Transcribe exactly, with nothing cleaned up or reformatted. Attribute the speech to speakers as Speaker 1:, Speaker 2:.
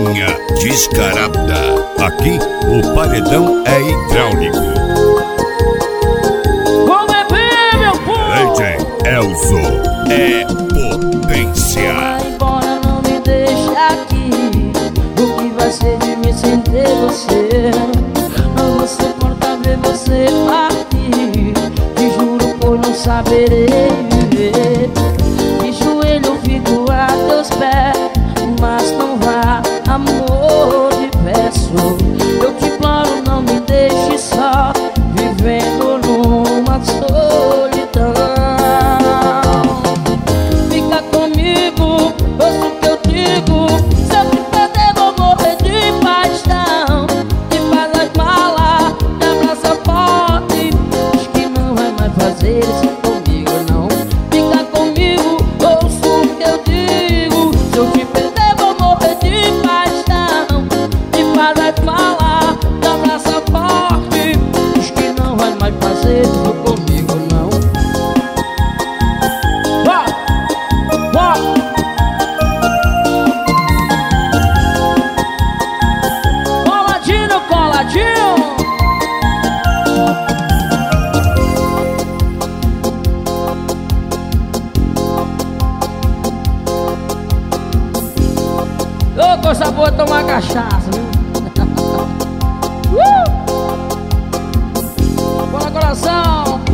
Speaker 1: Novinha descarada. Aqui o paredão é hidráulico.
Speaker 2: Vamos beber, meu povo!
Speaker 1: D J Elzo é potência.
Speaker 2: Vai embora, não me deixa aqui. O que vai ser de mim sem ter você? Não vou suportar ver você partir. Te juro por não saberei viver. De joelho fico a teus pés, mas não vá, amor, te peço. Eu te imploro, não me deixe só, vivendo numa solidão. Fica comigo, ouça o que eu digo. Se eu te perder, vou morrer de paixão. E faz as malas, me abraça forte. Diz que não vai mais fazer isso comigo, não. Fica comigo, ouça o que eu digo. Se eu te perder, vou morrer de paixão. E faz as malas, me abraça forte. Diz que não vai mais fazer isso comigo, não. Vá, vá. Coladinho, coladinho. Ô, coisa boa tomar cachaça, viu? uh! Bora, coração.